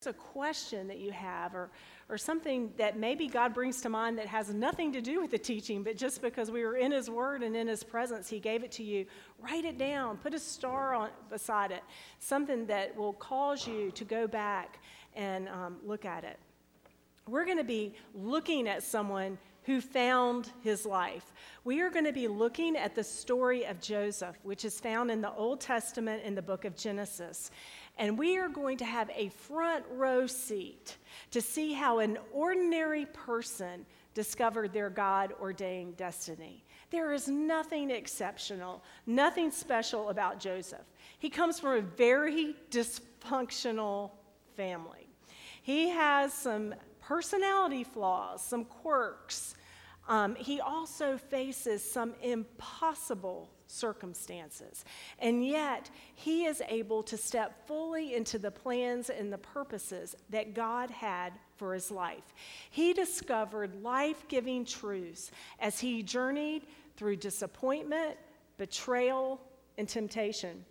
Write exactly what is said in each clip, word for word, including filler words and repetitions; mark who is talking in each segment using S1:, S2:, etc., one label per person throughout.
S1: a question that you have or or something that maybe God brings to mind that has nothing to do with the teaching, but just because we were in his word and in his presence, he gave it to you, write it down, put a star on beside it, something that will cause you to go back and um, look at it. We're going to be looking at someone who found his life. We are going to be looking at the story of Joseph, which is found in the Old Testament in the book of Genesis. And we are going to have a front row seat to see how an ordinary person discovered their God-ordained destiny. There is nothing exceptional, nothing special about Joseph. He comes from a very dysfunctional family. He has some personality flaws, some quirks. Um, he also faces some impossible circumstances. And yet, he is able to step fully into the plans and the purposes that God had for his life. He discovered life-giving truths as he journeyed through disappointment, betrayal, and temptation.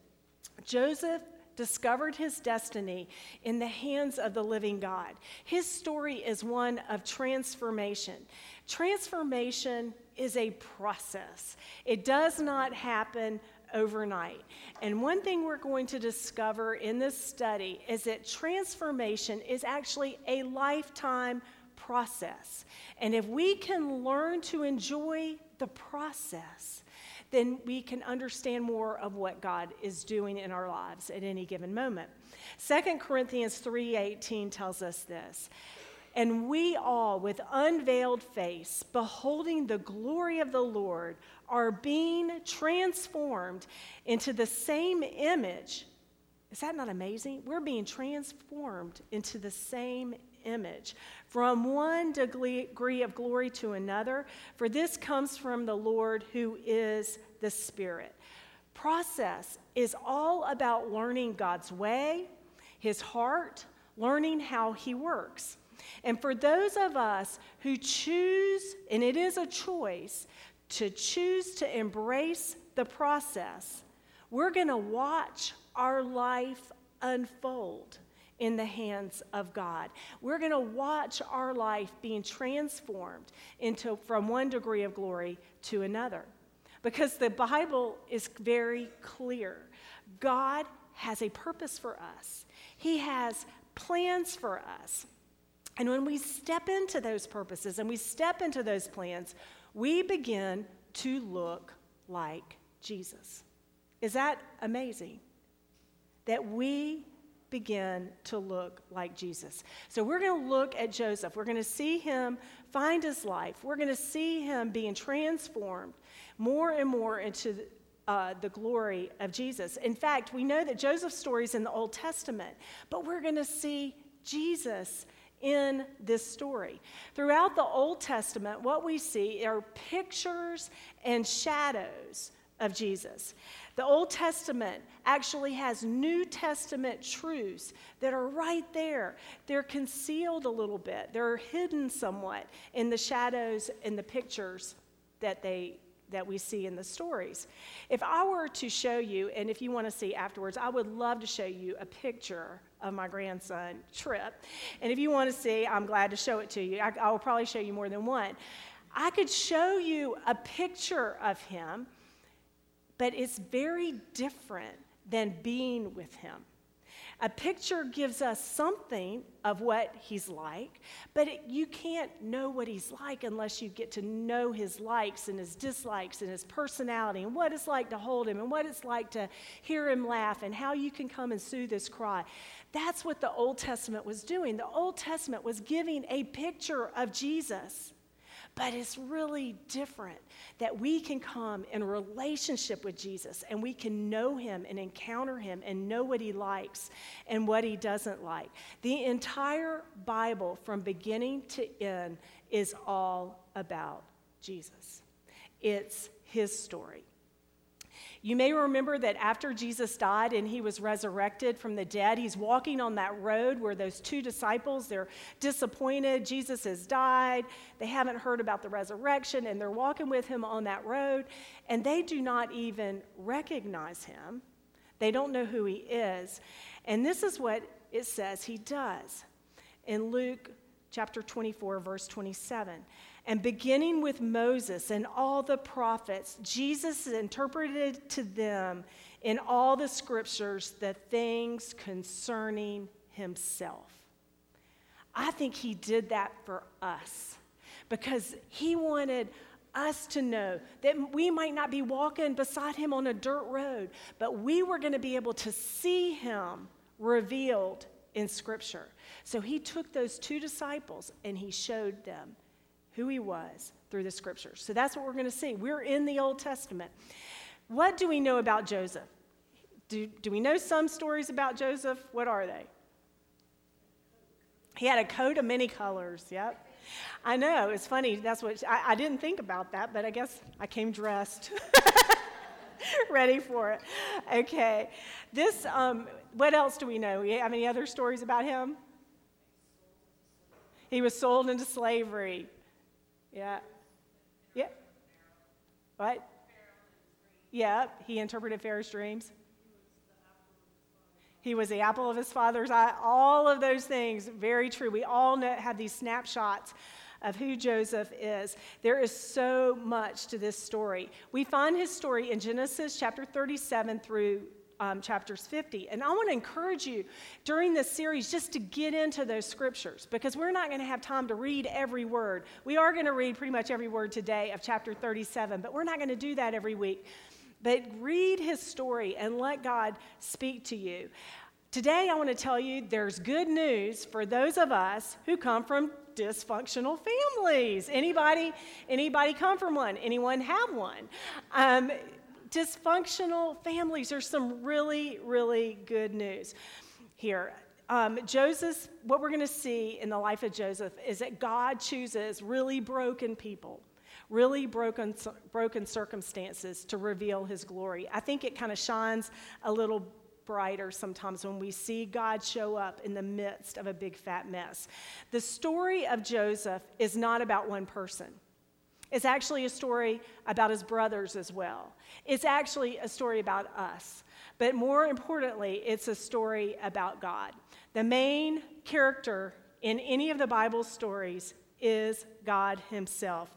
S1: Joseph discovered his destiny in the hands of the living God. His story is one of transformation. Transformation is a process. It does not happen overnight. And one thing we're going to discover in this study is that transformation is actually a lifetime process. And if we can learn to enjoy the process, then we can understand more of what God is doing in our lives at any given moment. Second Corinthians three eighteen tells us this, "And we all, with unveiled face, beholding the glory of the Lord, are being transformed into the same image." Is that not amazing? We're being transformed into the same image, from one degree of glory to another, for this comes from the Lord who is the Spirit. Process is all about learning God's way, his heart, learning how he works. And for those of us who choose, and it is a choice, to choose to embrace the process, we're going to watch our life unfold in the hands of God. We're going to watch our life being transformed into from one degree of glory to another. Because the Bible is very clear. God has a purpose for us. He has plans for us. And when we step into those purposes and we step into those plans, we begin to look like Jesus. Is that amazing? That we begin to look like Jesus. So we're going to look at Joseph. We're going to see him find his life. We're going to see him being transformed more and more into the, uh, the glory of Jesus. In fact, we know that Joseph's story is in the Old Testament, but we're going to see Jesus in this story. Throughout the Old Testament, what we see are pictures and shadows of Jesus. The Old Testament actually has New Testament truths that are right there. They're concealed a little bit. They're hidden somewhat in the shadows and the pictures that they that we see in the stories. If I were to show you, and if you want to see afterwards, I would love to show you a picture of my grandson, Trip. And if you want to see, I'm glad to show it to you. I, I will probably show you more than one. I could show you a picture of him, but it's very different than being with him. A picture gives us something of what he's like, but it, you can't know what he's like unless you get to know his likes and his dislikes and his personality and what it's like to hold him and what it's like to hear him laugh and how you can come and soothe his cry. That's what the Old Testament was doing. The Old Testament was giving a picture of Jesus. But it's really different that we can come in a relationship with Jesus and we can know him and encounter him and know what he likes and what he doesn't like. The entire Bible from beginning to end is all about Jesus. It's his story. You may remember that after Jesus died and he was resurrected from the dead, he's walking on that road where those two disciples, they're disappointed. Jesus has died. They haven't heard about the resurrection, and they're walking with him on that road, and they do not even recognize him. They don't know who he is. And this is what it says he does. In Luke chapter twenty-four, verse twenty-seven, and beginning with Moses and all the prophets, Jesus interpreted to them in all the scriptures the things concerning himself. I think he did that for us because he wanted us to know that we might not be walking beside him on a dirt road, but we were going to be able to see him revealed in Scripture. So he took those two disciples and he showed them who he was through the Scriptures. So that's what we're going to see. We're in the Old Testament. What do we know about Joseph? Do, do we know some stories about Joseph? What are they? He had a coat of many colors, yep. I know, it's funny. That's what I, I didn't think about that, but I guess I came dressed, ready for it. Okay, this. Um, what else do we know? We have any other stories about him? He was sold into slavery. Yeah, yeah. What? Yeah, he interpreted Pharaoh's dreams. He was the apple of his father's eye. All of those things, very true. We all know, have these snapshots of who Joseph is. There is so much to this story. We find his story in Genesis chapter thirty-seven through um, chapters fifty. And I want to encourage you during this series just to get into those scriptures because we're not going to have time to read every word. We are going to read pretty much every word today of chapter thirty-seven, but we're not going to do that every week. But read his story and let God speak to you. Today, I want to tell you there's good news for those of us who come from dysfunctional families. Anybody, anybody come from one? Anyone have one? Um, dysfunctional families. There's some really, really good news here. Um, Joseph, what we're going to see in the life of Joseph is that God chooses really broken people, really broken broken circumstances to reveal his glory. I think it kind of shines a little brighter sometimes when we see God show up in the midst of a big fat mess. The story of Joseph is not about one person. It's actually a story about his brothers as well. It's actually a story about us. But more importantly, it's a story about God. The main character in any of the Bible stories is God himself.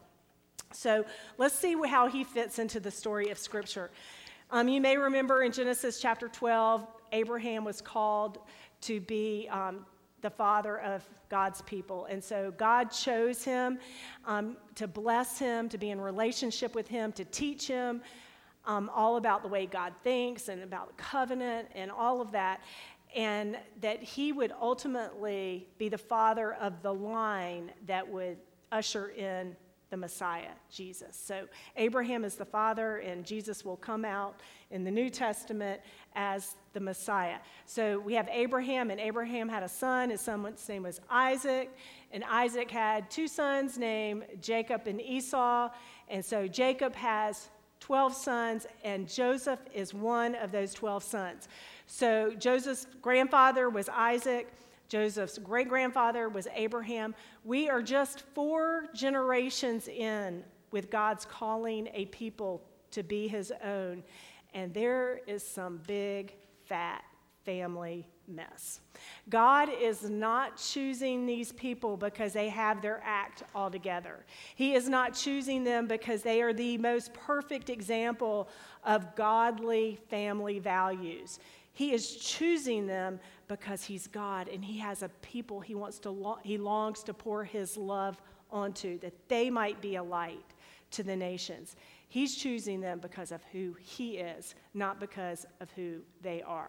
S1: So let's see how he fits into the story of Scripture. Um, you may remember in Genesis chapter twelve, Abraham was called to be um, the father of God's people. And so God chose him um, to bless him, to be in relationship with him, to teach him um, all about the way God thinks and about covenant and all of that. And that he would ultimately be the father of the line that would usher in the Messiah, Jesus. So Abraham is the father, and Jesus will come out in the New Testament as the Messiah. So we have Abraham, and Abraham had a son. His son's name was Isaac, and Isaac had two sons named Jacob and Esau. And so Jacob has twelve sons, and Joseph is one of those twelve sons. So Joseph's grandfather was Isaac. Joseph's great-grandfather was Abraham. We are just four generations in with God's calling a people to be his own. And there is some big, fat family mess. God is not choosing these people because they have their act all together. He is not choosing them because they are the most perfect example of godly family values. He is choosing them because he's God, and he has a people he wants to lo- he longs to pour his love onto, that they might be a light to the nations. He's choosing them because of who he is, not because of who they are.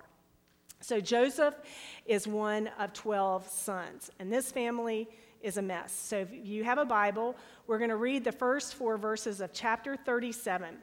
S1: So Joseph is one of twelve sons, and this family is a mess. So if you have a Bible, we're going to read the first four verses of chapter thirty-seven.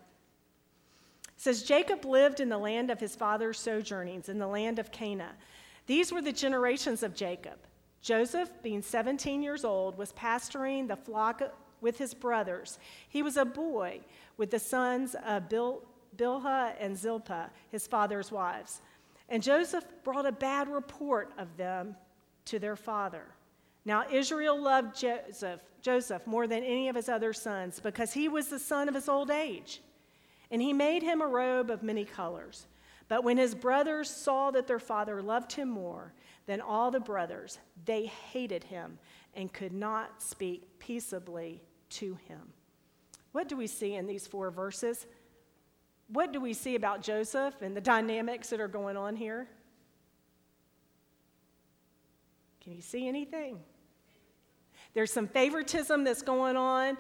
S1: It says, Jacob lived in the land of his father's sojournings, in the land of Canaan. These were the generations of Jacob. Joseph, being seventeen years old, was pasturing the flock with his brothers. He was a boy with the sons of Bil- Bilhah and Zilpah, his father's wives. And Joseph brought a bad report of them to their father. Now Israel loved Joseph, Joseph more than any of his other sons because he was the son of his old age. And he made him a robe of many colors. But when his brothers saw that their father loved him more than all the brothers, they hated him and could not speak peaceably to him. What do we see in these four verses? What do we see about Joseph and the dynamics that are going on here? Can you see anything? There's some favoritism that's going on.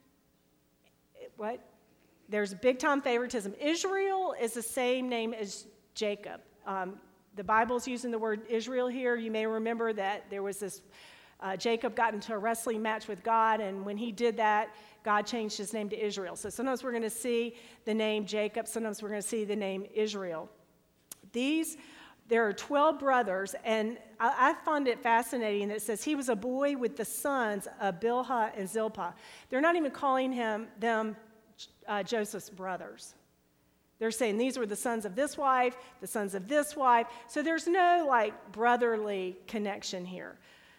S1: What? There's big-time favoritism. Israel is the same name as Jacob. Um, the Bible's using the word Israel here. You may remember that there was this, uh, Jacob got into a wrestling match with God, and when he did that, God changed his name to Israel. So sometimes we're going to see the name Jacob, sometimes we're going to see the name Israel. These, there are twelve brothers, and I, I find it fascinating that it says he was a boy with the sons of Bilhah and Zilpah. They're not even calling him them uh, Joseph's brothers. They're saying these were the sons of this wife, the sons of this wife. So there's no like brotherly connection here.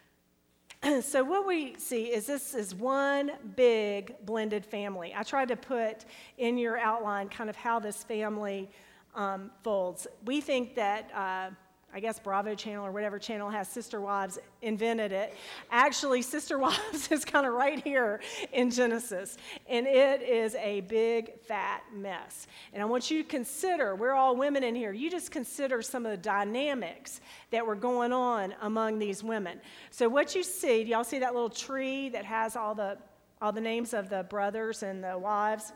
S1: So what we see is this is one big blended family. I tried to put in your outline kind of how this family um, folds. We think that, uh, I guess Bravo Channel or whatever channel has Sister Wives invented it. Actually, Sister Wives is kind of right here in Genesis, and it is a big, fat mess. And I want you to consider, we're all women in here, you just consider some of the dynamics that were going on among these women. So what you see, do y'all see that little tree that has all the, all the names of the brothers and the wives?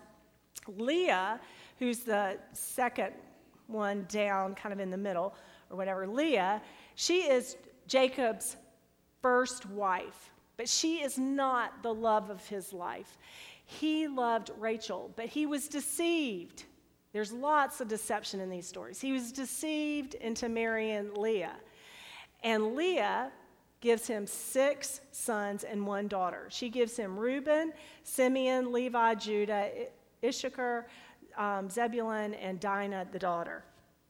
S1: Leah, who's the second one down, kind of in the middle, or whatever, Leah, she is Jacob's first wife, but she is not the love of his life. He loved Rachel, but he was deceived. There's lots of deception in these stories. He was deceived into marrying Leah. And Leah gives him six sons and one daughter. She gives him Reuben, Simeon, Levi, Judah, Issachar, um, Zebulun, and Dinah, the daughter.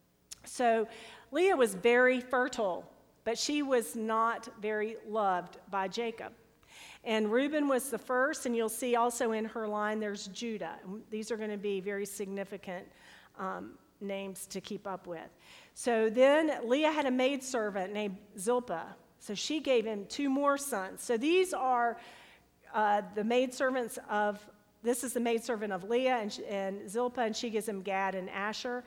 S1: So Leah was very fertile, but she was not very loved by Jacob. And Reuben was the first, and you'll see also in her line there's Judah. These are going to be very significant um, names to keep up with. So then Leah had a maidservant named Zilpah. So she gave him two more sons. So these are uh, the maidservants of, this is the maidservant of Leah and, and Zilpah, and she gives him Gad and Asher.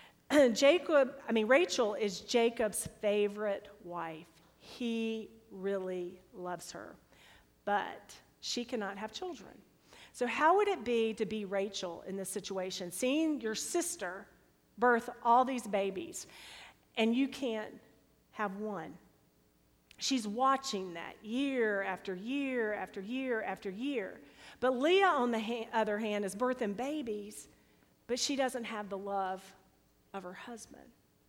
S1: Jacob, I mean, Rachel is Jacob's favorite wife. He really loves her, but she cannot have children. So how would it be to be Rachel in this situation, seeing your sister birth all these babies, and you can't have one? She's watching that year after year after year after year. But Leah, on the ha- other hand, is birthing babies, but she doesn't have the love of her husband.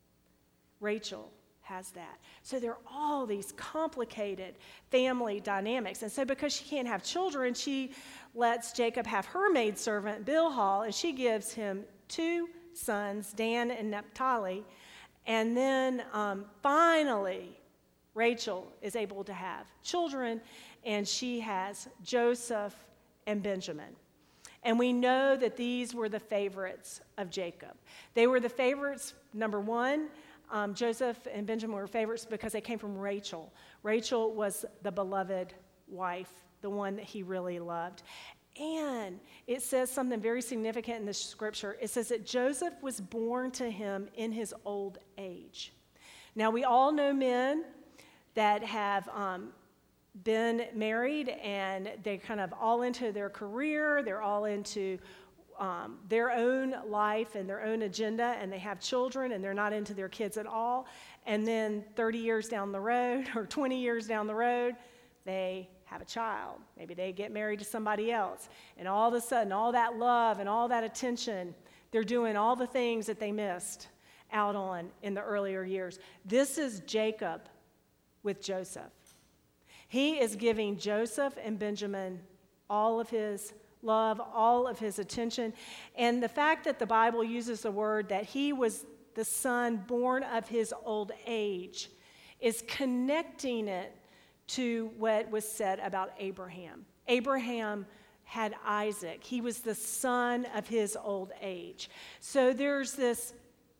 S1: Rachel has that. So there are all these complicated family dynamics. And so because she can't have children, she lets Jacob have her maidservant, Bilhah, and she gives him two sons, Dan and Naphtali. And then um, finally, Rachel is able to have children, and she has Joseph and Benjamin. And we know that these were the favorites of Jacob. They were the favorites, number one, um, Joseph and Benjamin were favorites because they came from Rachel. Rachel was the beloved wife, the one that he really loved. And it says something very significant in this scripture. It says that Joseph was born to him in his old age. Now, we all know men that have um, been married and they're kind of all into their career, they're all into um, their own life and their own agenda, and they have children and they're not into their kids at all. And then thirty years down the road or twenty years down the road, they have a child. Maybe they get married to somebody else. And all of a sudden, all that love and all that attention, they're doing all the things that they missed out on in the earlier years. This is Jacob with Joseph. He is giving Joseph and Benjamin all of his love, all of his attention. And the fact that the Bible uses the word that he was the son born of his old age is connecting it to what was said about Abraham. Abraham had Isaac. He was the son of his old age. So there's this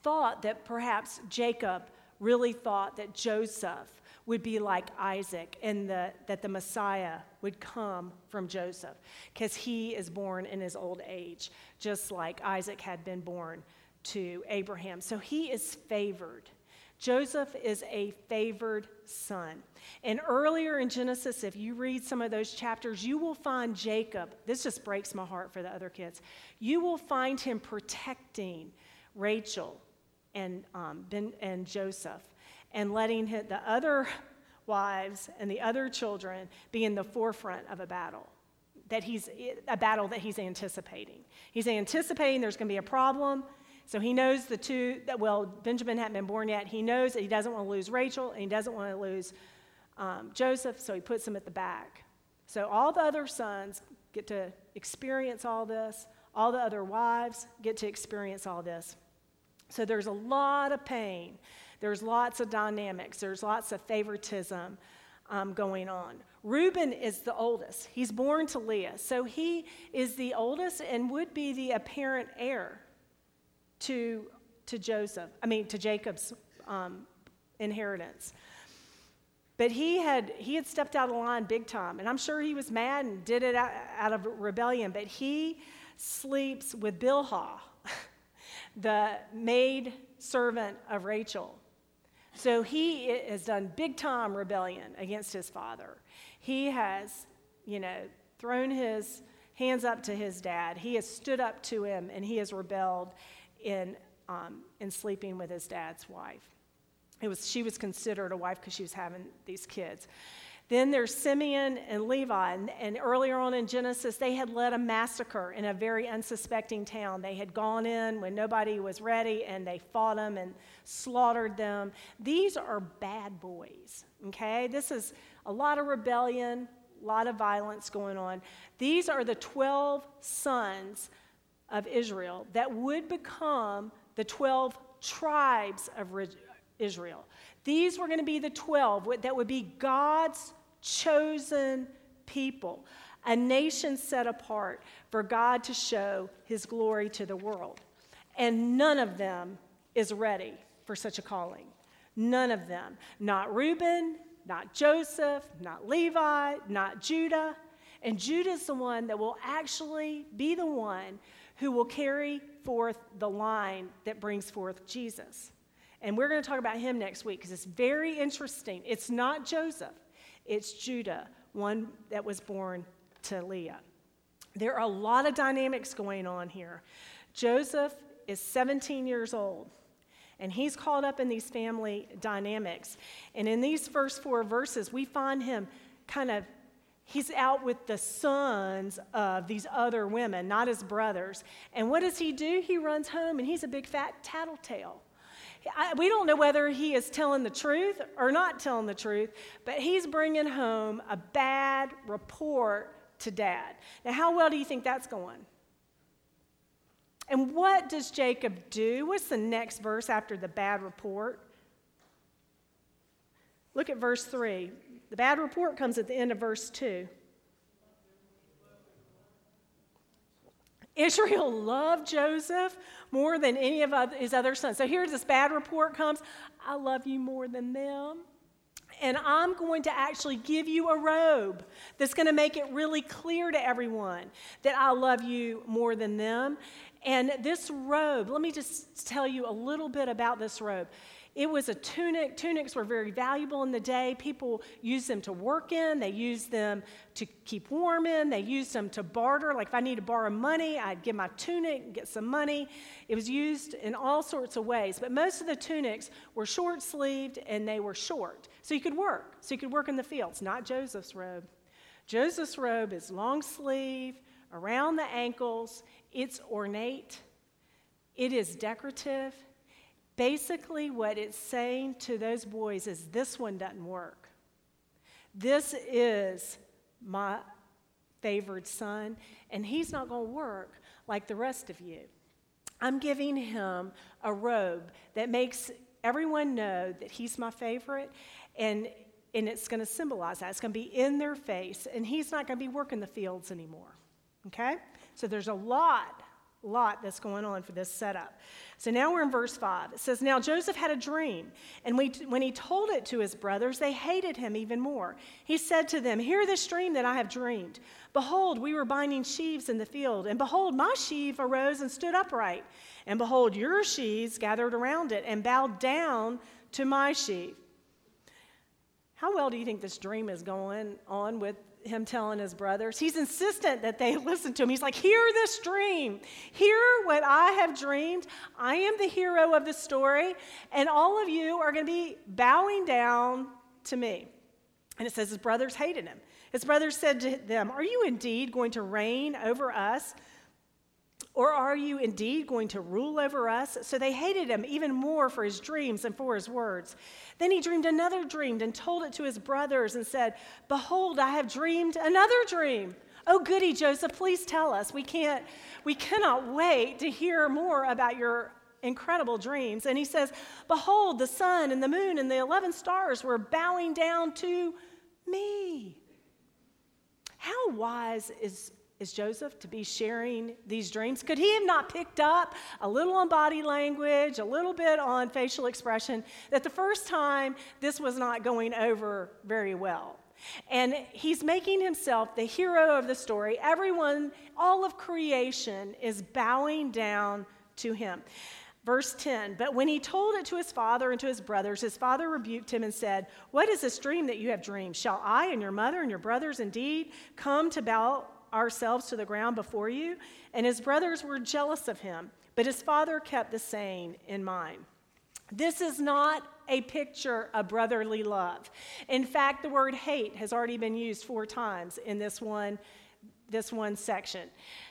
S1: thought that perhaps Jacob really thought that Joseph would be like Isaac and the, that the Messiah would come from Joseph because he is born in his old age, just like Isaac had been born to Abraham. So he is favored. Joseph is a favored son. And earlier in Genesis, if you read some of those chapters, you will find Jacob. This just breaks my heart for the other kids. You will find him protecting Rachel and um, Ben, and Joseph, and letting his, the other wives and the other children be in the forefront of a battle. That he's a battle that he's anticipating. He's anticipating there's going to be a problem. So he knows the two, that well, Benjamin hadn't been born yet. He knows that he doesn't want to lose Rachel, and he doesn't want to lose um, Joseph, so he puts them at the back. So all the other sons get to experience all this. All the other wives get to experience all this. So there's a lot of pain. There's lots of dynamics. There's lots of favoritism um, going on. Reuben is the oldest. He's born to Leah. So he is the oldest and would be the apparent heir to, to Joseph, I mean, to Jacob's um, inheritance. But he had, he had stepped out of line big time, and I'm sure he was mad and did it out, out of rebellion, but he sleeps with Bilhah, the maid servant of Rachel. So he has done big time rebellion against his father. He has, you know, thrown his hands up to his dad. He has stood up to him, and he has rebelled in um, in sleeping with his dad's wife. It was she was considered a wife because she was having these kids. Then there's Simeon and Levi, and, and earlier on in Genesis, they had led a massacre in a very unsuspecting town. They had gone in when nobody was ready, and they fought them and slaughtered them. These are bad boys, okay? This is a lot of rebellion, a lot of violence going on. These are the twelve sons of Israel that would become the twelve tribes of Israel. These were going to be the twelve that would be God's chosen people, a nation set apart for God to show his glory to the world. And none of them is ready for such a calling. None of them. Not Reuben, not Joseph, not Levi, not Judah. And Judah's the one that will actually be the one who will carry forth the line that brings forth Jesus. And we're going to talk about him next week because it's very interesting. It's not Joseph. It's Judah, one that was born to Leah. There are a lot of dynamics going on here. Joseph is seventeen years old, and he's caught up in these family dynamics. And in these first four verses, we find him kind of, he's out with the sons of these other women, not his brothers. And what does he do? He runs home, and he's a big fat tattletale. I, we don't know whether he is telling the truth or not telling the truth, but he's bringing home a bad report to Dad. Now, how well do you think that's going? And what does Jacob do? What's the next verse after the bad report? Look at verse three. The bad report comes at the end of verse two. Israel loved Joseph more than any of his other sons. So here's this bad report comes. I love you more than them. And I'm going to actually give you a robe that's going to make it really clear to everyone that I love you more than them. And this robe, let me just tell you a little bit about this robe. It was a tunic. Tunics were very valuable in the day. People used them to work in. They used them to keep warm in. They used them to barter. Like if I need to borrow money, I'd give my tunic and get some money. It was used in all sorts of ways. But most of the tunics were short-sleeved and they were short. So you could work. So you could work in the fields. Not Joseph's robe. Joseph's robe is long-sleeve, around the ankles. It's ornate. It is decorative. Basically, what it's saying to those boys is this one doesn't work. This is my favored son, and he's not going to work like the rest of you. I'm giving him a robe that makes everyone know that he's my favorite, and, and it's going to symbolize that. It's going to be in their face, and he's not going to be working the fields anymore. Okay? So there's a lot, lot that's going on for this setup. So now we're in verse five. It says, now Joseph had a dream, and we, when he told it to his brothers, they hated him even more. He said to them, hear this dream that I have dreamed. Behold, we were binding sheaves in the field, and behold, my sheaf arose and stood upright. And behold, your sheaves gathered around it and bowed down to my sheaf. How well do you think this dream is going on with him telling his brothers? He's insistent that they listen to him. He's like, hear this dream. Hear what I have dreamed. I am the hero of the story, and all of you are going to be bowing down to me. And it says his brothers hated him. His brothers said to them, are you indeed going to reign over us? Or are you indeed going to rule over us? So they hated him even more for his dreams and for his words. Then he dreamed another dream and told it to his brothers and said, behold, I have dreamed another dream. Oh, goody, Joseph, please tell us. We can't, we cannot wait to hear more about your incredible dreams. And he says, behold, the sun and the moon and the eleven stars were bowing down to me. How wise is Is Joseph to be sharing these dreams? Could he have not picked up a little on body language, a little bit on facial expression, that the first time this was not going over very well? And he's making himself the hero of the story. Everyone, all of creation is bowing down to him. Verse ten, but when he told it to his father and to his brothers, his father rebuked him and said, what is this dream that you have dreamed? Shall I and your mother and your brothers indeed come to bow ourselves to the ground before you? And his brothers were jealous of him, but his father kept the saying in mind. This is not a picture of brotherly love. In fact, the word hate has already been used four times in this one, this one section.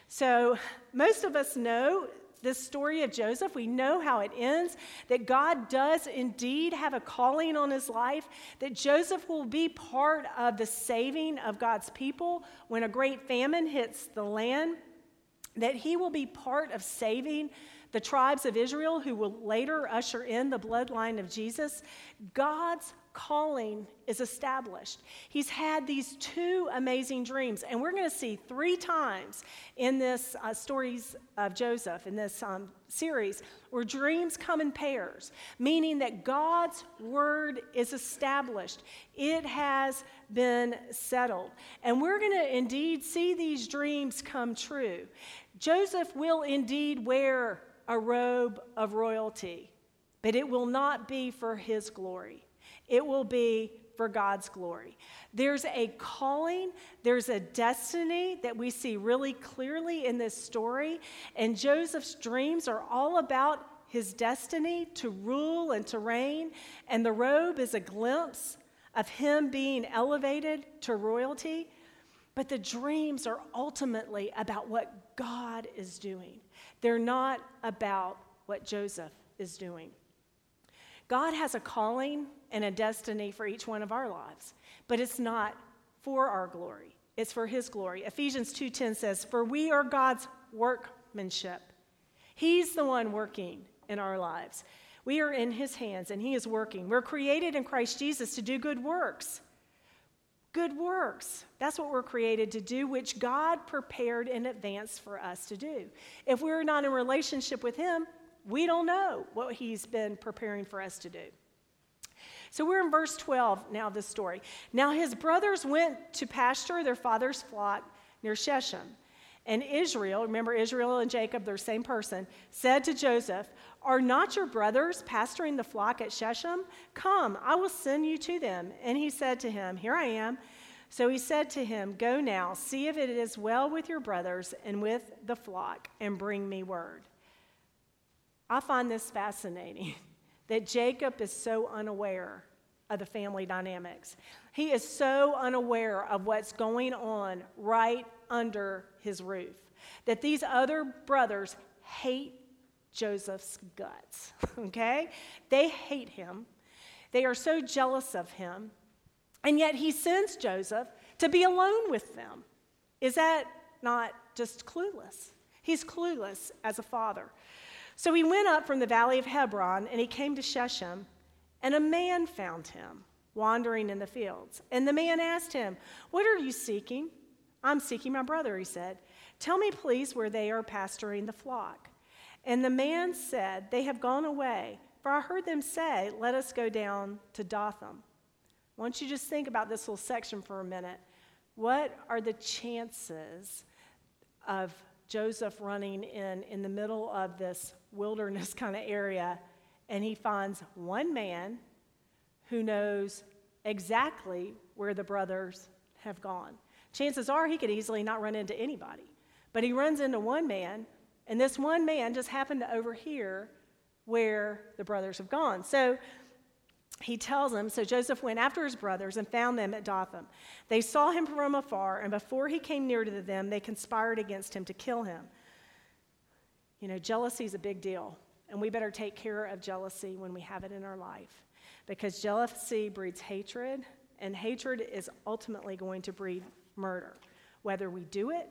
S1: So most of us know this story of Joseph. We know how it ends, that God does indeed have a calling on his life, that Joseph will be part of the saving of God's people when a great famine hits the land, that he will be part of saving the tribes of Israel who will later usher in the bloodline of Jesus. God's calling is established. He's had these two amazing dreams, and we're going to see three times in this uh, stories of Joseph, in this um, series, where dreams come in pairs, meaning that God's word is established. It has been settled. And we're going to indeed see these dreams come true. Joseph will indeed wear a robe of royalty, but it will not be for his glory. It will be for God's glory. There's a calling, there's a destiny that we see really clearly in this story, and Joseph's dreams are all about his destiny to rule and to reign, and the robe is a glimpse of him being elevated to royalty, but the dreams are ultimately about what God is doing. They're not about what Joseph is doing. God has a calling and a destiny for each one of our lives, but it's not for our glory. It's for his glory. Ephesians two ten says, for we are God's workmanship. He's the one working in our lives. We are in his hands, and he is working. We're created in Christ Jesus to do good works. Good works. That's what we're created to do, which God prepared in advance for us to do. If we're not in relationship with him, we don't know what he's been preparing for us to do. So we're in verse twelve now of this story. Now his brothers went to pasture their father's flock near Shechem. And Israel, remember Israel and Jacob, they're the same person, said to Joseph, are not your brothers pasturing the flock at Shechem? Come, I will send you to them. And he said to him, here I am. So he said to him, go now, see if it is well with your brothers and with the flock, and bring me word. I find this fascinating, that Jacob is so unaware of the family dynamics. He is so unaware of what's going on right under his roof, that these other brothers hate Joseph's guts, okay? They hate him. They are so jealous of him, and yet he sends Joseph to be alone with them. Is that not just clueless? He's clueless as a father. So he went up from the valley of Hebron, and he came to Shechem, and a man found him wandering in the fields. And the man asked him, what are you seeking? I'm seeking my brother, he said. Tell me, please, where they are pasturing the flock. And the man said, They have gone away, for I heard them say, Let us go down to Dothan. I want you to just think about this little section for a minute. What are the chances of Joseph running in in the middle of this wilderness kind of area, and he finds one man who knows exactly where the brothers have gone? Chances are he could easily not run into anybody. But he runs into one man, and this one man just happened to overhear where the brothers have gone. So he tells them, so Joseph went after his brothers and found them at Dothan. They saw him from afar, and before he came near to them, they conspired against him to kill him. You know, jealousy is a big deal, and we better take care of jealousy when we have it in our life, because jealousy breeds hatred, and hatred is ultimately going to breed murder. Whether we do it,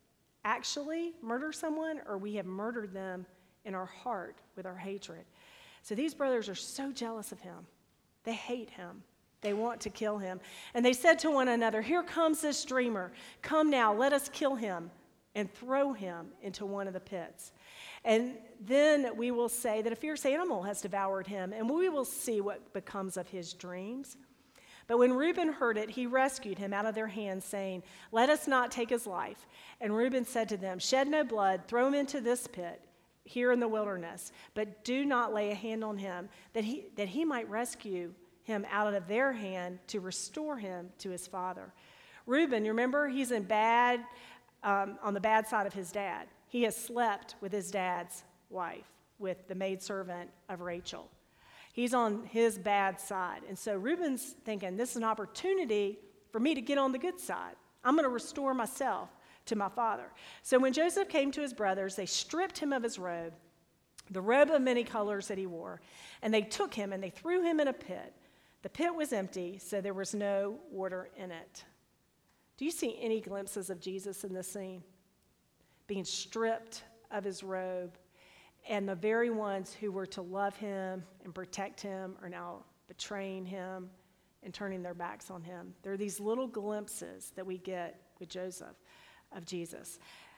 S1: actually murder someone, or we have murdered them in our heart with our hatred. So these brothers are so jealous of him. They hate him. They want to kill him. And they said to one another, Here comes this dreamer. Come now, let us kill him and throw him into one of the pits. And then we will say that a fierce animal has devoured him, and we will see what becomes of his dreams. But when Reuben heard it, he rescued him out of their hands, saying, Let us not take his life. And Reuben said to them, Shed no blood, throw him into this pit here in the wilderness, but do not lay a hand on him, that he, that he might rescue him out of their hand to restore him to his father. Reuben, you remember, he's in bad, um, on the bad side of his dad. He has slept with his dad's wife, with the maidservant of Rachel. He's on his bad side. And so Reuben's thinking, this is an opportunity for me to get on the good side. I'm going to restore myself to my father. So when Joseph came to his brothers, they stripped him of his robe, the robe of many colors that he wore, and they took him and they threw him in a pit. The pit was empty, so there was no water in it. Do you see any glimpses of Jesus in this scene? Being stripped of his robe, and the very ones who were to love him and protect him are now betraying him and turning their backs on him. There are these little glimpses that we get with Joseph of Jesus.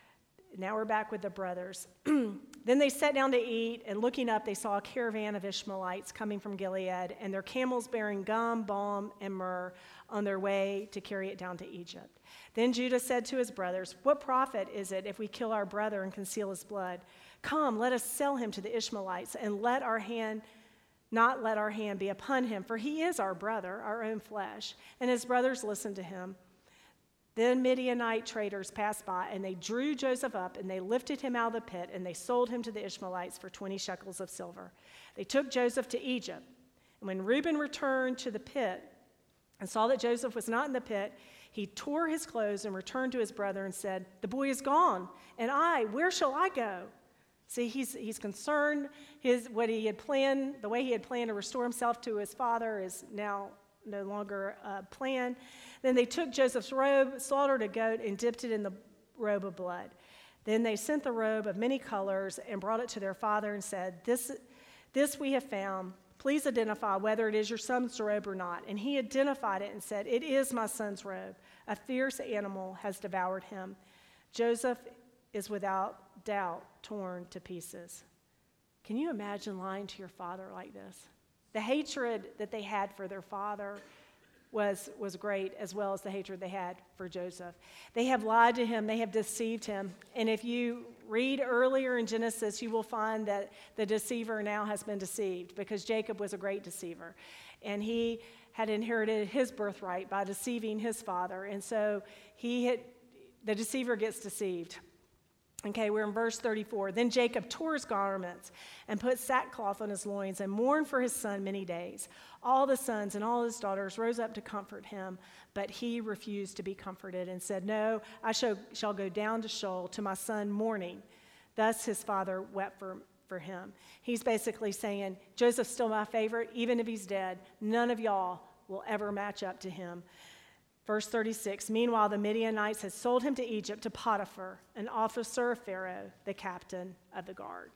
S1: Now we're back with the brothers. Then they sat down to eat, and looking up, they saw a caravan of Ishmaelites coming from Gilead, and their camels bearing gum, balm, and myrrh on their way to carry it down to Egypt. Then Judah said to his brothers, What profit is it if we kill our brother and conceal his blood? Come, let us sell him to the Ishmaelites, and let our hand not let our hand be upon him, for he is our brother, our own flesh. And his brothers listened to him. Then Midianite traders passed by, and they drew Joseph up, and they lifted him out of the pit, and they sold him to the Ishmaelites for twenty shekels of silver. They took Joseph to Egypt. And when Reuben returned to the pit and saw that Joseph was not in the pit, he tore his clothes and returned to his brother and said, The boy is gone, and I, where shall I go? See, he's, he's concerned. His, what he had planned, the way he had planned to restore himself to his father is now no longer a plan. Then they took Joseph's robe, slaughtered a goat, and dipped it in the robe of blood. Then they sent the robe of many colors and brought it to their father and said, This, this we have found. Please identify whether it is your son's robe or not. And he identified it and said, It is my son's robe. A fierce animal has devoured him. Joseph is without doubt torn to pieces. Can you imagine lying to your father like this? The hatred that they had for their father was, was great, as well as the hatred they had for Joseph. They have lied to him. They have deceived him. And if you read earlier in Genesis, you will find that the deceiver now has been deceived, because Jacob was a great deceiver. And he had inherited his birthright by deceiving his father. And so he had, the deceiver gets deceived. Okay, we're in verse thirty-four. Then Jacob tore his garments and put sackcloth on his loins and mourned for his son many days. All the sons and all his daughters rose up to comfort him, but he refused to be comforted and said, No, I shall, shall go down to Sheol to my son mourning. Thus his father wept for, for him. He's basically saying, Joseph's still my favorite. Even if he's dead, none of y'all will ever match up to him. Verse thirty-six, meanwhile, the Midianites had sold him to Egypt to Potiphar, an officer of Pharaoh, the captain of the guard.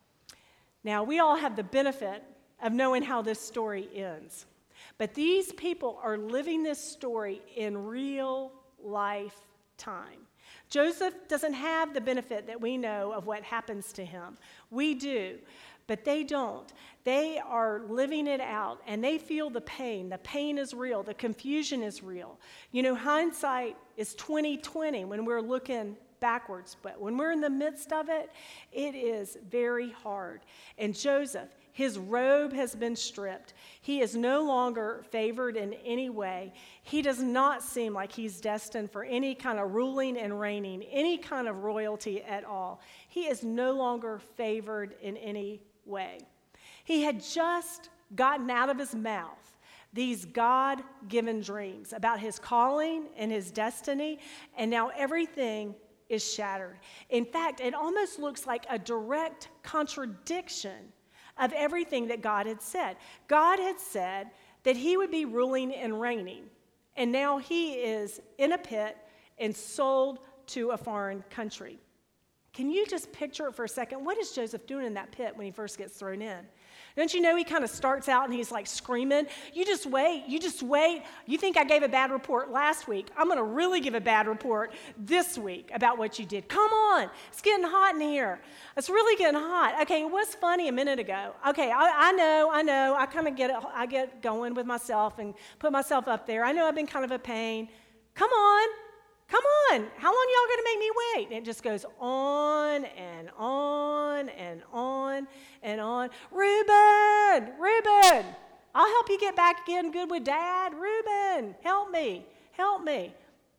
S1: Now, we all have the benefit of knowing how this story ends. But these people are living this story in real life time. Joseph doesn't have the benefit that we know of what happens to him. We do, but they don't. They are living it out, and they feel the pain. The pain is real. The confusion is real. You know, hindsight is twenty twenty when we're looking backwards, but when we're in the midst of it, it is very hard. And Joseph, his robe has been stripped. He is no longer favored in any way. He does not seem like he's destined for any kind of ruling and reigning, any kind of royalty at all. He is no longer favored in any way. He had just gotten out of his mouth these God-given dreams about his calling and his destiny, and now everything is shattered. In fact, it almost looks like a direct contradiction of everything that God had said. God had said that he would be ruling and reigning, and now he is in a pit and sold to a foreign country. Can you just picture it for a second? What is Joseph doing in that pit when he first gets thrown in? Don't you know he kind of starts out and he's like screaming, you just wait, you just wait. You think I gave a bad report last week. I'm going to really give a bad report this week about what you did. Come on, it's getting hot in here. It's really getting hot. Okay, it was funny a minute ago. Okay, I, I know, I know. I kind of get it, I get going with myself and put myself up there. I know I've been kind of a pain. Come on. Come on, how long y'all going to make me wait? And it just goes on and on and on and on. Reuben, Reuben, I'll help you get back again good with Dad. Reuben, help me, help me.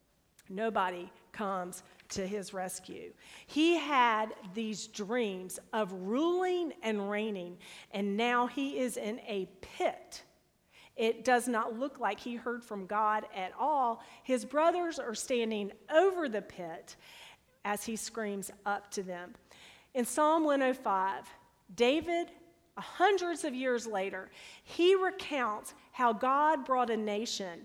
S1: Nobody comes to his rescue. He had these dreams of ruling and reigning, and now he is in a pit. It does not look like he heard from God at all. His brothers are standing over the pit as he screams up to them. In Psalm one oh five, David, hundreds of years later, he recounts how God brought a nation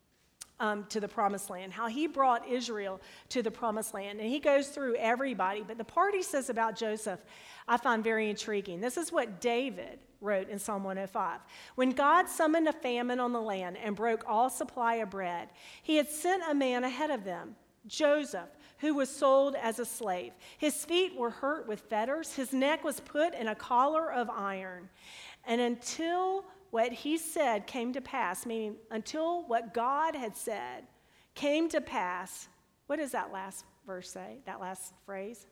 S1: um, to the promised land, how he brought Israel to the promised land. And he goes through everybody. But the part he says about Joseph, I find very intriguing. This is what David wrote in Psalm one oh five. When God summoned a famine on the land and broke all supply of bread, he had sent a man ahead of them, Joseph, who was sold as a slave. His feet were hurt with fetters. His neck was put in a collar of iron. And until what he said came to pass, meaning until what God had said came to pass, what does that last verse say, that last phrase?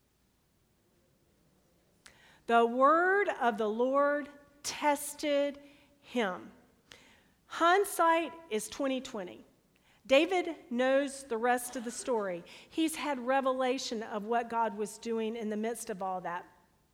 S1: The word of the Lord tested him. Hindsight is twenty twenty. David knows the rest of the story. He's had revelation of what God was doing in the midst of all that.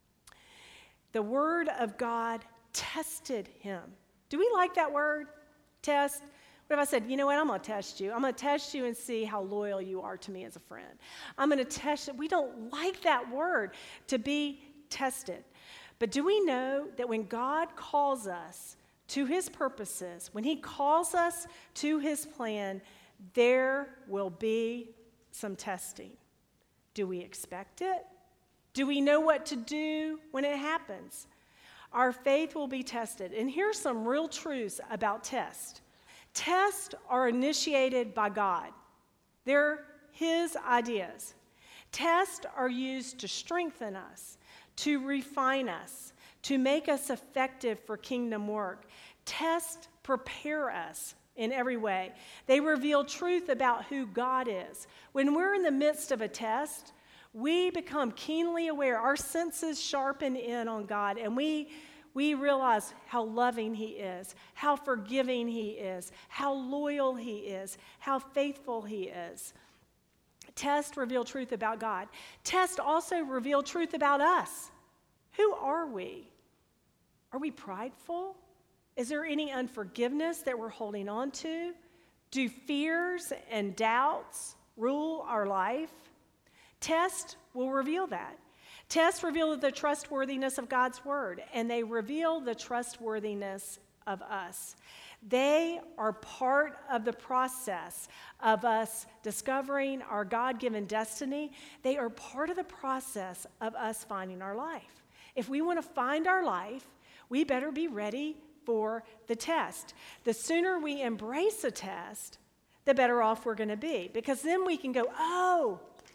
S1: The word of God tested him. Do we like that word? Test? What if I said, you know what, I'm going to test you. I'm going to test you and see how loyal you are to me as a friend. I'm going to test you. We don't like that word, to be tested. But do we know that when God calls us to his purposes, when he calls us to his plan, there will be some testing? Do we expect it? Do we know what to do when it happens? Our faith will be tested. And here's some real truths about tests. Tests are initiated by God. They're his ideas. Tests are used to strengthen us, to refine us, to make us effective for kingdom work. Tests prepare us in every way. They reveal truth about who God is. When we're in the midst of a test, we become keenly aware. Our senses sharpen in on God, and we, we realize how loving he is, how forgiving he is, how loyal he is, how faithful he is. Tests reveal truth about God. Tests also reveal truth about us. Who are we? Are we prideful? Is there any unforgiveness that we're holding on to? Do fears and doubts rule our life? Tests will reveal that. Tests reveal the trustworthiness of God's word, and they reveal the trustworthiness of us. They are part of the process of us discovering our God-given destiny. They are part of the process of us finding our life. If we want to find our life, we better be ready for the test. The sooner we embrace a test, the better off we're going to be, because then we can go, oh,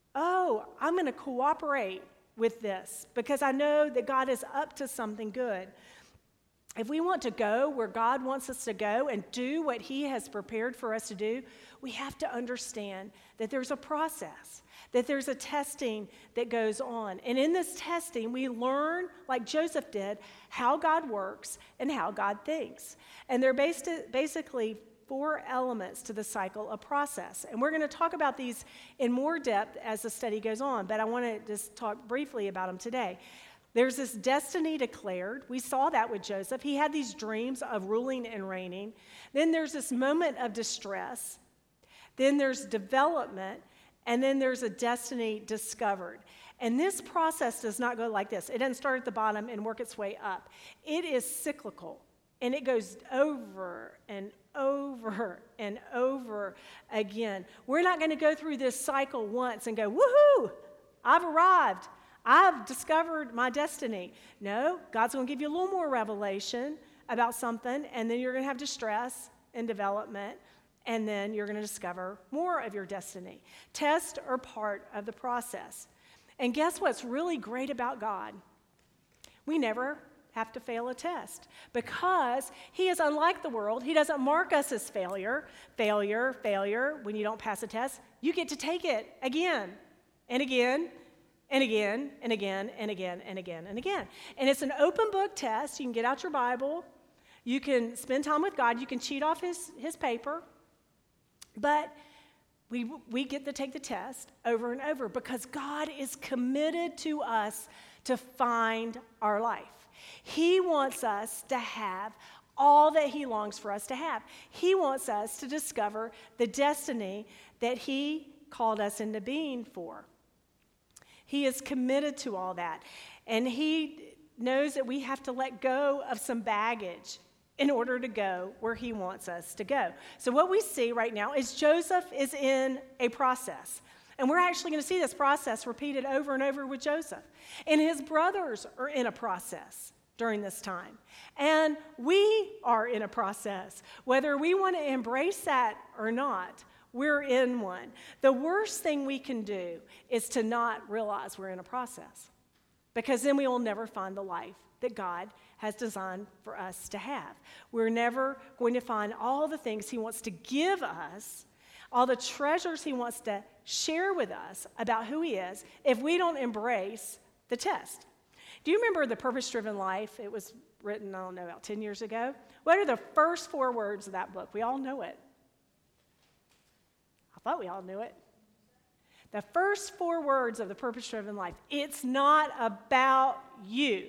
S1: oh, I'm going to cooperate with this because I know that God is up to something good. If we want to go where God wants us to go and do what he has prepared for us to do, we have to understand that there's a process, that there's a testing that goes on. And in this testing, we learn, like Joseph did, how God works and how God thinks. And they're based, basically four elements to the cycle of process. And we're going to talk about these in more depth as the study goes on, but I want to just talk briefly about them today. There's this destiny declared. We saw that with Joseph. He had these dreams of ruling and reigning. Then there's this moment of distress. Then there's development. And then there's a destiny discovered. And this process does not go like this. It doesn't start at the bottom and work its way up. It is cyclical. And it goes over and over and over again. We're not going to go through this cycle once and go, woohoo, I've arrived. I've discovered my destiny. No, God's going to give you a little more revelation about something, and then you're going to have distress and development, and then you're going to discover more of your destiny. Tests are part of the process. And guess what's really great about God? We never have to fail a test because he is unlike the world. He doesn't mark us as failure, failure, failure. When you don't pass a test, you get to take it again and again and again, and again, and again, and again, and again. And it's an open book test. You can get out your Bible. You can spend time with God. You can cheat off his, his paper. But we, we get to take the test over and over because God is committed to us to find our life. He wants us to have all that he longs for us to have. He wants us to discover the destiny that he called us into being for. He is committed to all that. And he knows that we have to let go of some baggage in order to go where he wants us to go. So what we see right now is Joseph is in a process. And we're actually going to see this process repeated over and over with Joseph. And his brothers are in a process during this time. And we are in a process. Whether we want to embrace that or not, we're in one. The worst thing we can do is to not realize we're in a process, because then we will never find the life that God has designed for us to have. We're never going to find all the things he wants to give us, all the treasures he wants to share with us about who he is, if we don't embrace the test. Do you remember The Purpose-Driven Life? It was written, I don't know, about ten years ago. What are the first four words of that book? We all know it. I thought we all knew it. The first four words of The Purpose-Driven Life. It's not about you.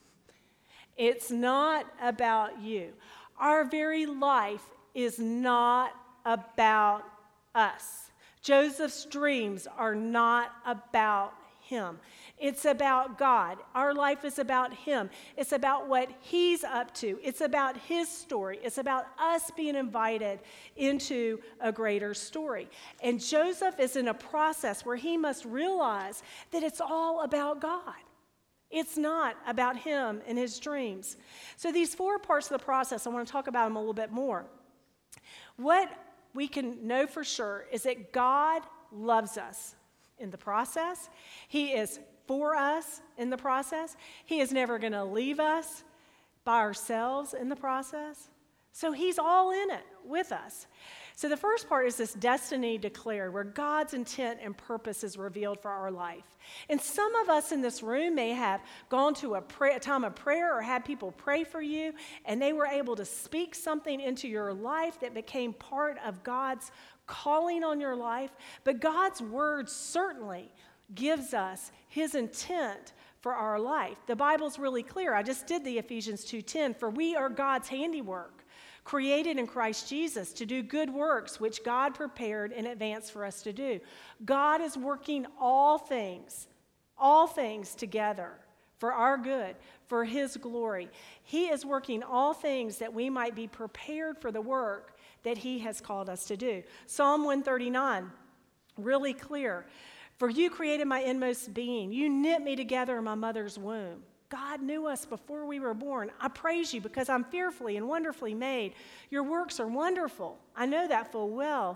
S1: It's not about you. Our very life is not about us. Joseph's dreams are not about him. It's about God. Our life is about him. It's about what he's up to. It's about his story. It's about us being invited into a greater story. And Joseph is in a process where he must realize that it's all about God. It's not about him and his dreams. So these four parts of the process, I want to talk about them a little bit more. What we can know for sure is that God loves us in the process. He is for us in the process. He is never going to leave us by ourselves in the process. So he's all in it with us. So the first part is this destiny declared, where God's intent and purpose is revealed for our life. And some of us in this room may have gone to a, pray, a time of prayer or had people pray for you, and they were able to speak something into your life that became part of God's calling on your life. But God's word certainly gives us his intent for our life. The Bible's really clear. I just did the Ephesians two ten. For we are God's handiwork, created in Christ Jesus to do good works, which God prepared in advance for us to do. God is working all things, all things together for our good, for his glory. He is working all things that we might be prepared for the work that he has called us to do. Psalm one thirty-nine, really clear. For you created my inmost being. You knit me together in my mother's womb. God knew us before we were born. I praise you because I'm fearfully and wonderfully made. Your works are wonderful. I know that full well.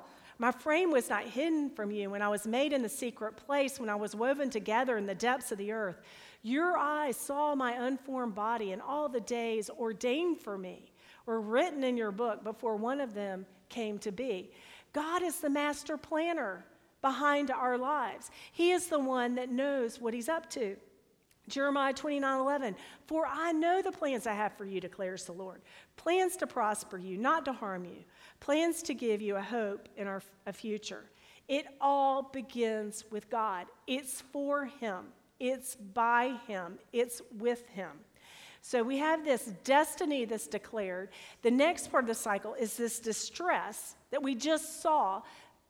S1: My frame was not hidden from you when I was made in the secret place, when I was woven together in the depths of the earth. Your eyes saw my unformed body, and all the days ordained for me were written in your book before one of them came to be. God is the master planner behind our lives. He is the one that knows what he's up to. Jeremiah twenty-nine eleven, for I know the plans I have for you, declares the Lord. Plans to prosper you, not to harm you. Plans to give you a hope and a future. It all begins with God. It's for him. It's by him. It's with him. So we have this destiny that's declared. The next part of the cycle is this distress that we just saw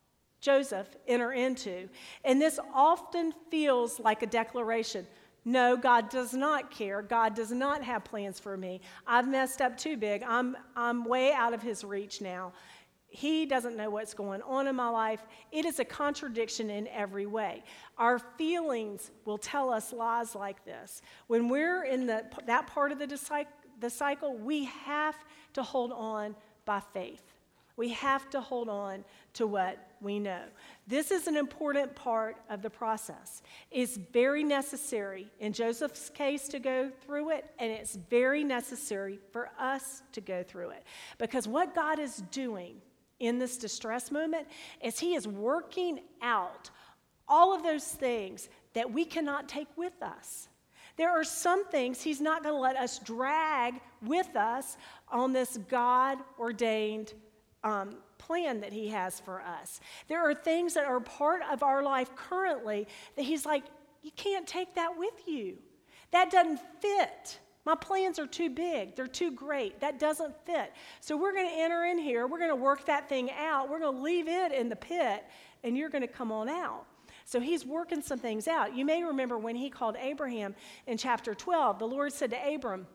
S1: Joseph enter into. And this often feels like a declaration. No, God does not care. God does not have plans for me. I've messed up too big. I'm, I'm way out of his reach now. He doesn't know what's going on in my life. It is a contradiction in every way. Our feelings will tell us lies like this. When we're in the, that part of the, the cycle, we have to hold on by faith. We have to hold on to what we know. This is an important part of the process. It's very necessary in Joseph's case to go through it, and it's very necessary for us to go through it. Because what God is doing in this distress moment is he is working out all of those things that we cannot take with us. There are some things he's not going to let us drag with us on this God-ordained Um, plan that he has for us. There are things that are part of our life currently that he's like, you can't take that with you. That doesn't fit. My plans are too big. They're too great. That doesn't fit. So we're going to enter in here. We're going to work that thing out. We're going to leave it in the pit, and you're going to come on out. So he's working some things out. You may remember when he called Abraham in chapter twelve, the Lord said to Abram,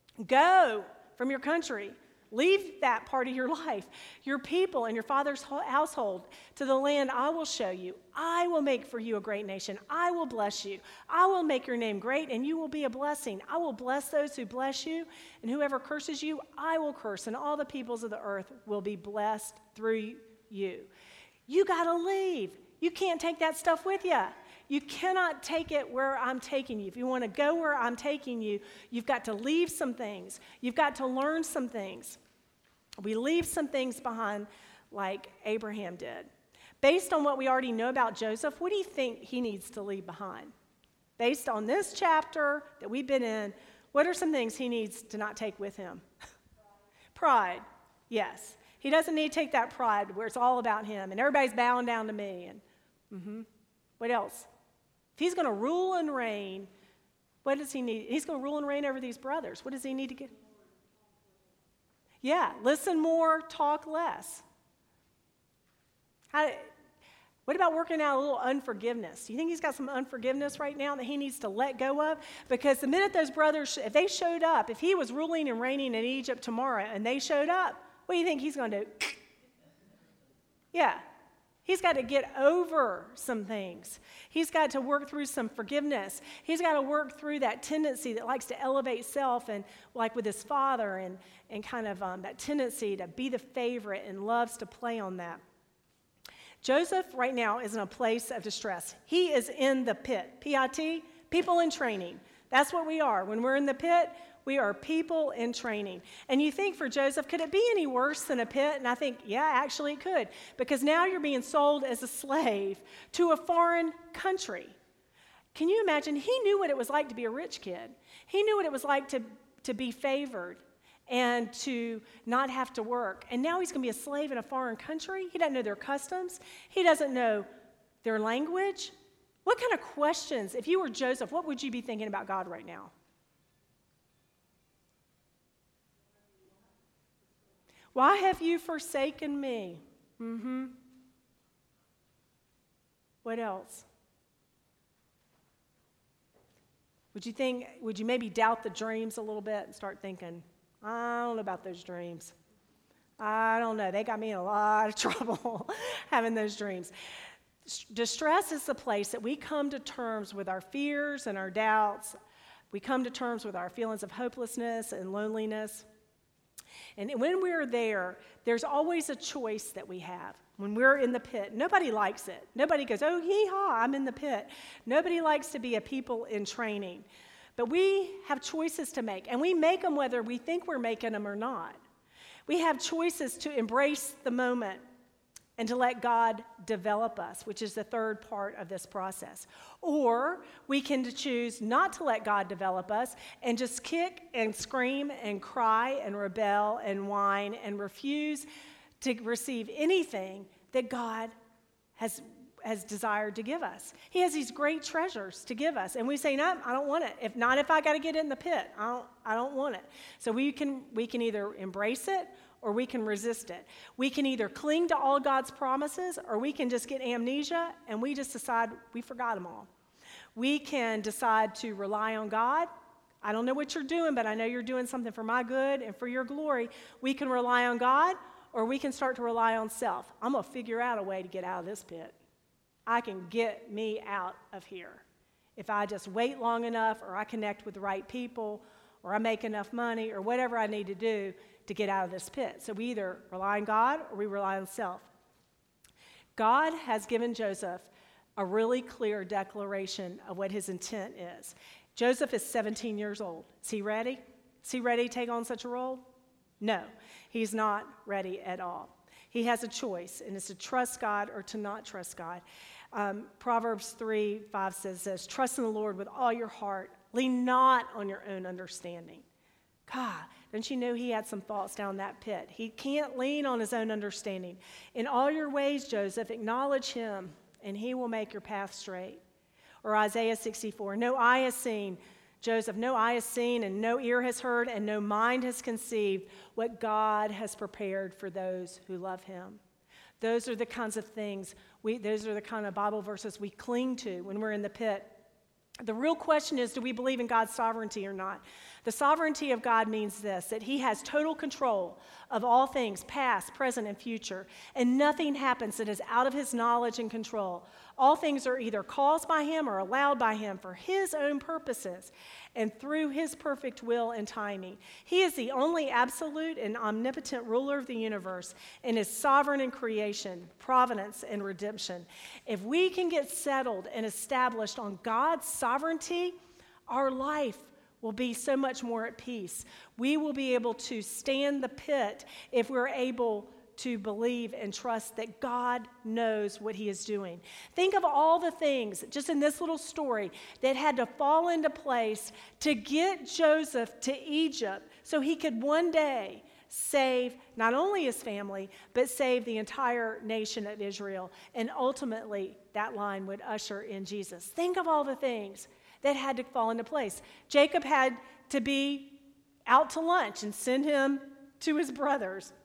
S1: go from your country. Leave that part of your life, your people and your father's household, to the land I will show you. I will make for you a great nation. I will bless you. I will make your name great, and you will be a blessing. I will bless those who bless you, and whoever curses you, I will curse, and all the peoples of the earth will be blessed through you. You got to leave. You can't take that stuff with you. You cannot take it where I'm taking you. If you want to go where I'm taking you, you've got to leave some things. You've got to learn some things. We leave some things behind like Abraham did. Based on what we already know about Joseph, what do you think he needs to leave behind? Based on this chapter that we've been in, what are some things he needs to not take with him? Pride, yes. He doesn't need to take that pride where it's all about him and everybody's bowing down to me. And mm-hmm. What else? If he's going to rule and reign, what does he need? He's going to rule and reign over these brothers. What does he need to get? Yeah, listen more, talk less. How, what about working out a little unforgiveness? Do you think he's got some unforgiveness right now that he needs to let go of? Because the minute those brothers, if they showed up, if he was ruling and reigning in Egypt tomorrow and they showed up, what do you think he's going to do? Yeah. He's got to get over some things. He's got to work through some forgiveness. He's got to work through that tendency that likes to elevate self, and like with his father, and, and kind of um, that tendency to be the favorite and loves to play on that. Joseph right now is in a place of distress. He is in the pit. P I T, people in training. That's what we are. When we're in the pit, we are people in training. And you think for Joseph, could it be any worse than a pit? And I think, yeah, actually it could. Because now you're being sold as a slave to a foreign country. Can you imagine? He knew what it was like to be a rich kid. He knew what it was like to, to be favored and to not have to work. And now he's going to be a slave in a foreign country. He doesn't know their customs. He doesn't know their language. What kind of questions, if you were Joseph, what would you be thinking about God right now? Why have you forsaken me? Mm-hmm. What else? Would you think, would you maybe doubt the dreams a little bit and start thinking, I don't know about those dreams. I don't know. They got me in a lot of trouble having those dreams. Distress is the place that we come to terms with our fears and our doubts. We come to terms with our feelings of hopelessness and loneliness. And when we're there, there's always a choice that we have. when we're in the pit. Nobody likes it. Nobody goes, oh, yee-haw, I'm in the pit. Nobody likes to be a people in training. But we have choices to make, and we make them whether we think we're making them or not. We have choices to embrace the moment and to let God develop us, which is the third part of this process. Or we can choose not to let God develop us and just kick and scream and cry and rebel and whine and refuse to receive anything that God has, has desired to give us. He has these great treasures to give us, and we say, no, I don't want it. If not, if I got to get in the pit, I don't, I don't want it. So we can, we can either embrace it or we can resist it. We can either cling to all God's promises, or we can just get amnesia and we just decide we forgot them all. We can decide to rely on God. I don't know what you're doing, but I know you're doing something for my good and for your glory. We can rely on God, or we can start to rely on self. I'm going to figure out a way to get out of this pit. I can get me out of here if I just wait long enough, or I connect with the right people, or I make enough money, or whatever I need to do to get out of this pit. So we either rely on God or we rely on self. God has given Joseph a really clear declaration of what his intent is. Joseph is seventeen years old. Is he ready? Is he ready to take on such a role? No, he's not ready at all. He has a choice, and it's to trust God or to not trust God. Um, Proverbs three five says this, trust in the Lord with all your heart. Lean not on your own understanding. God, don't you know he had some thoughts down that pit? He can't lean on his own understanding. In all your ways, Joseph, acknowledge him, and he will make your path straight. Or Isaiah sixty-four, no eye has seen, Joseph, no eye has seen, and no ear has heard, and no mind has conceived what God has prepared for those who love him. Those are the kinds of things, we, those are the kind of Bible verses we cling to when we're in the pit. The real question is, do we believe in God's sovereignty or not? The sovereignty of God means this, that he has total control of all things, past, present, and future, and nothing happens that is out of his knowledge and control. All things are either caused by him or allowed by him for his own purposes and through his perfect will and timing. He is the only absolute and omnipotent ruler of the universe and is sovereign in creation, providence, and redemption. If we can get settled and established on God's sovereignty, our life will be so much more at peace. We will be able to stand the pit if we're able to believe and trust that God knows what he is doing. Think of all the things, just in this little story, that had to fall into place to get Joseph to Egypt so he could one day save not only his family, but save the entire nation of Israel. And ultimately, that line would usher in Jesus. Think of all the things that had to fall into place. Jacob had to be out to lunch and send him to his brothers.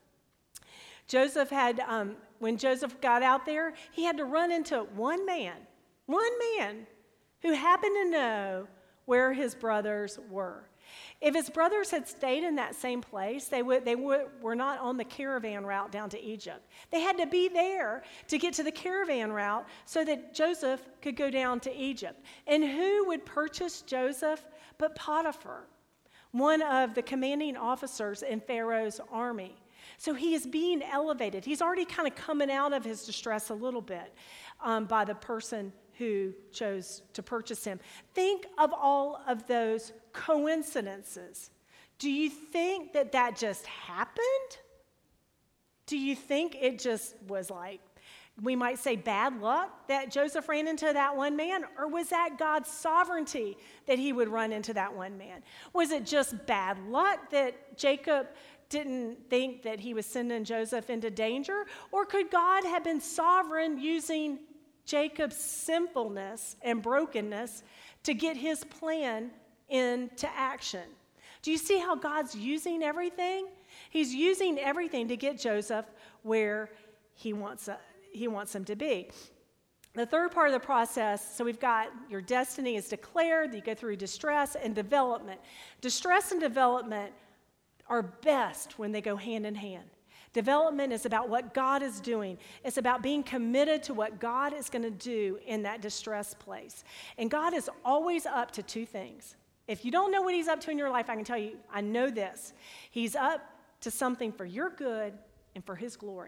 S1: Joseph had, um, when Joseph got out there, he had to run into one man, one man who happened to know where his brothers were. If his brothers had stayed in that same place, they would they would, were not on the caravan route down to Egypt. They had to be there to get to the caravan route so that Joseph could go down to Egypt. And who would purchase Joseph but Potiphar, one of the commanding officers in Pharaoh's army? So he is being elevated. He's already kind of coming out of his distress a little bit um, by the person who chose to purchase him. Think of all of those coincidences. Do you think that that just happened? Do you think it just was like, we might say bad luck that Joseph ran into that one man? Or was that God's sovereignty that he would run into that one man? Was it just bad luck that Jacob didn't think that he was sending Joseph into danger? Or could God have been sovereign using Jacob's sinfulness and brokenness to get his plan into action? Do you see how God's using everything? He's using everything to get Joseph where he wants, a, he wants him to be. The third part of the process, so we've got your destiny is declared, you go through distress and development. Distress and development are best when they go hand in hand. Development is about what God is doing. It's about being committed to what God is going to do in that distress place. And God is always up to two things. If you don't know what he's up to in your life, I can tell you, I know this. He's up to something for your good and for his glory.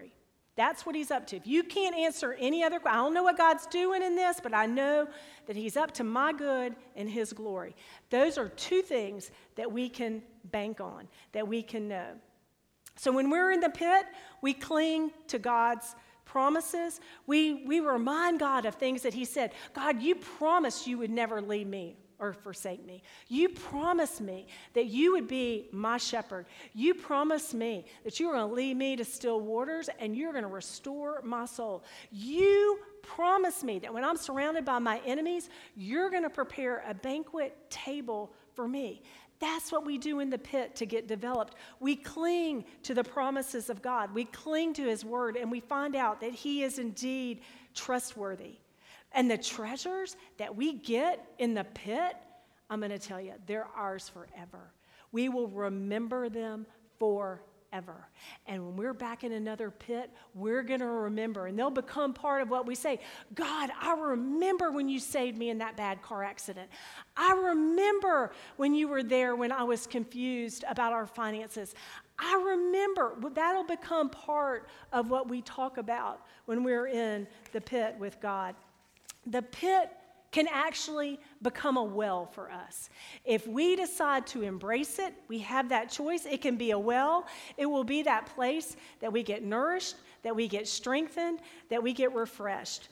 S1: That's what he's up to. If you can't answer any other question, I don't know what God's doing in this, but I know that he's up to my good and his glory. Those are two things that we can bank on, that we can know. So when we're in the pit, we cling to God's promises. We, we remind God of things that he said. God, you promised you would never leave me or forsake me. You promised me that you would be my shepherd. You promised me that you were going to lead me to still waters and you're going to restore my soul. You promised me that when I'm surrounded by my enemies, you're going to prepare a banquet table for me. That's what we do in the pit to get developed. We cling to the promises of God. We cling to his word, and we find out that he is indeed trustworthy. And the treasures that we get in the pit, I'm going to tell you, they're ours forever. We will remember them forever. And when we're back in another pit, we're going to remember, and they'll become part of what we say. God, I remember when you saved me in that bad car accident. I remember when you were there when I was confused about our finances. I remember. That'll become part of what we talk about when we're in the pit with God. The pit can actually become a well for us. If we decide to embrace it, we have that choice. It can be a well. It will be that place that we get nourished, that we get strengthened, that we get refreshed.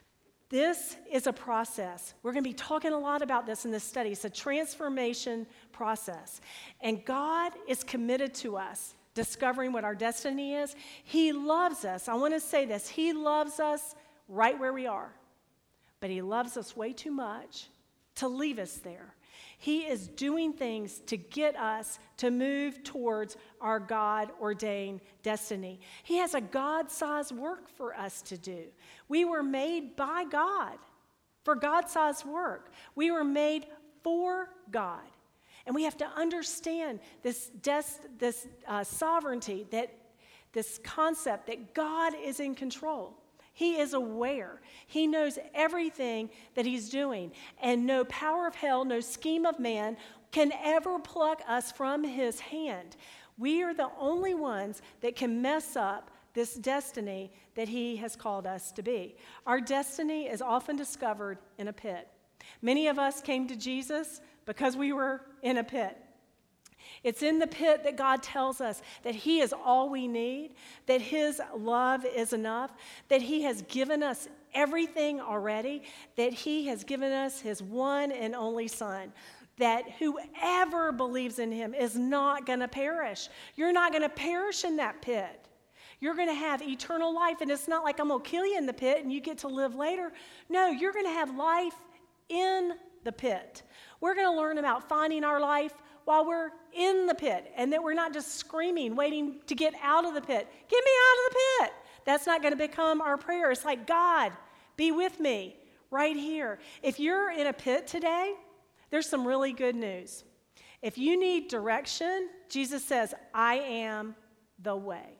S1: This is a process. We're going to be talking a lot about this in this study. It's a transformation process. And God is committed to us discovering what our destiny is. He loves us. I want to say this. He loves us right where we are. But he loves us way too much to leave us there. He is doing things to get us to move towards our God-ordained destiny. He has a God-sized work for us to do. We were made by God for God-sized work. We were made for God. And we have to understand this, des- this uh, sovereignty, that this concept that God is in control. He is aware. He knows everything that he's doing. And no power of hell, no scheme of man can ever pluck us from his hand. We are the only ones that can mess up this destiny that he has called us to be. Our destiny is often discovered in a pit. Many of us came to Jesus because we were in a pit. It's in the pit that God tells us that he is all we need, that his love is enough, that he has given us everything already, that he has given us his one and only son, that whoever believes in him is not going to perish. You're not going to perish in that pit. You're going to have eternal life, and it's not like I'm going to kill you in the pit and you get to live later. No, you're going to have life in the pit. We're going to learn about finding our life while we're in the pit, and that we're not just screaming, waiting to get out of the pit. Get me out of the pit. That's not going to become our prayer. It's like, God, be with me right here. If you're in a pit today, there's some really good news. If you need direction, Jesus says, I am the way.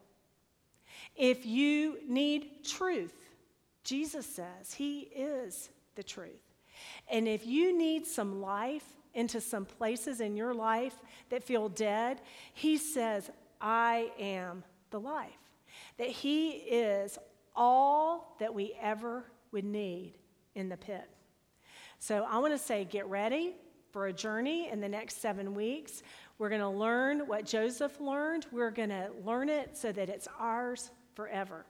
S1: If you need truth, Jesus says he is the truth. And if you need some life into some places in your life that feel dead, he says, I am the life. That he is all that we ever would need in the pit. So I want to say, get ready for a journey in the next seven weeks. We're going to learn what Joseph learned. We're going to learn it so that it's ours forever.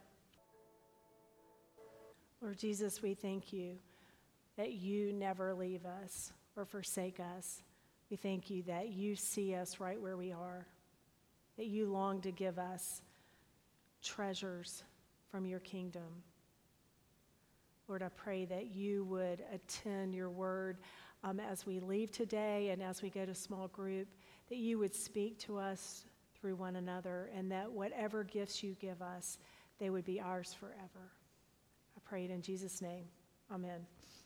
S1: Lord Jesus, we thank you that you never leave us or forsake us. We thank you that you see us right where we are, that you long to give us treasures from your kingdom. Lord, I pray that you would attend your word um, as we leave today and as we go to small group, that you would speak to us through one another, and that whatever gifts you give us, they would be ours forever. I pray it in Jesus' name. Amen.